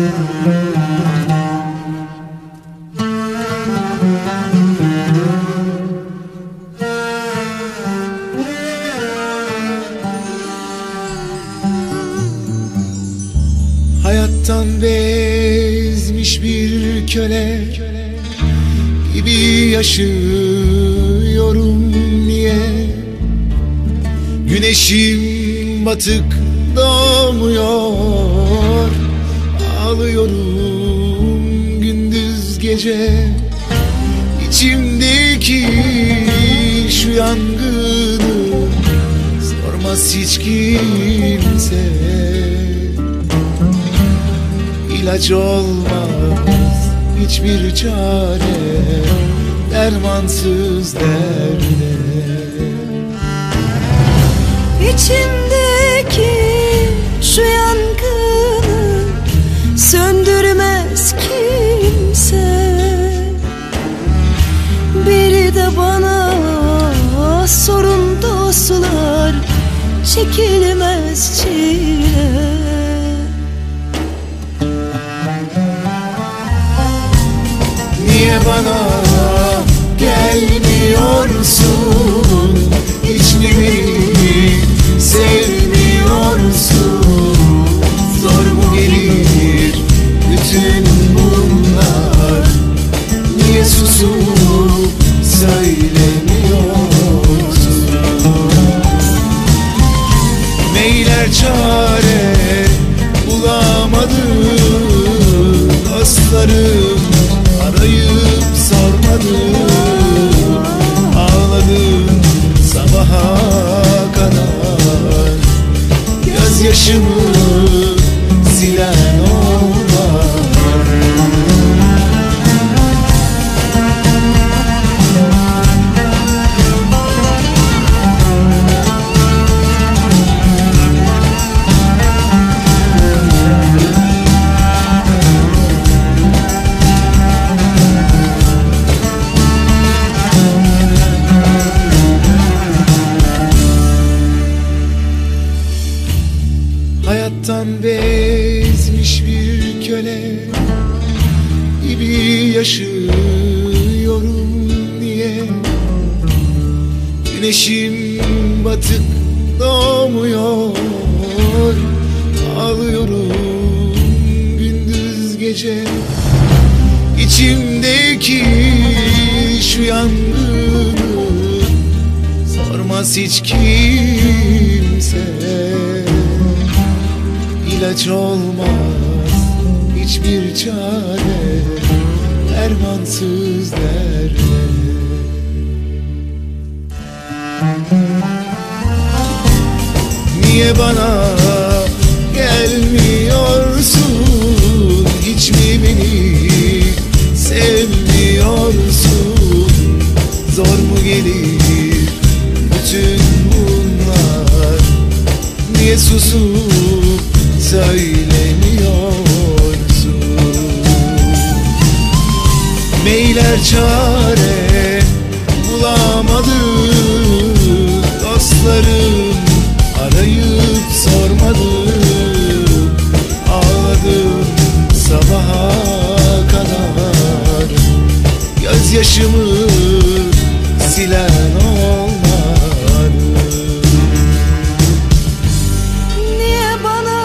Hayattan bezmiş bir köle gibi yaşıyorum niye? Güneşim batık doğmuyor, ağlıyorum gündüz gece. İçimdeki şu yangını sormaz hiç kimse. İlaç olmaz hiçbir çare, dermansız derde. İçimdeki şu yangını söndürmez kimse. Biri de bana sorun dostlar, çekilmez çile. Niye bana gelmiyorsun? Hiç mi beni sevmiyorsun? Zor mu gelir bütün bunlar? Niye susup söylemiyorsun? Neyler çare bulamadım, dostlarım arayıp sormadım. Ağladım sabaha kadar, gözyaşımı silen olmaz. Hayattan bezmiş bir köle gibi yaşıyorum niye? Güneşim batık doğmuyor, ağlıyorum gündüz gece. İçimdeki şu yangını sormaz hiç kimse. İlaç olmaz hiçbir çare, dermansız derde. Niye bana gelmiyorsun? Hiç mi beni sevmiyorsun? Zor mu gelir bütün bunlar? Niye susup söylemiyorsun? Neyler çare bulamadım, dostlarım arayıp sormadım. Ağladım sabaha kadar, gözyaşımı silen olmadı. Niye bana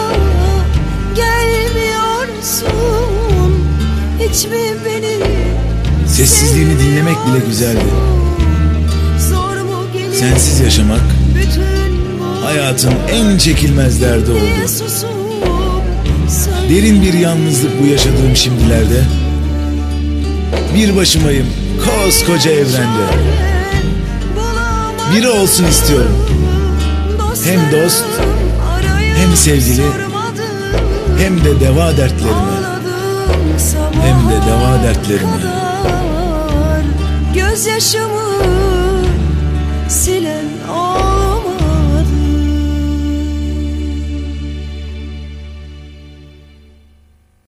gelmiyorsun? Hiç mi beni Sessizliğini dinlemek bile güzeldi. Sensiz yaşamak hayatın en çekilmez derdi oldu. Derin bir yalnızlık bu yaşadığım şimdilerde. Bir başımayım koskoca evrende. Biri olsun istiyorum, hem dost, hem sevgili, hem de deva dertlerime, hem de deva dertlerime. Gözyaşımı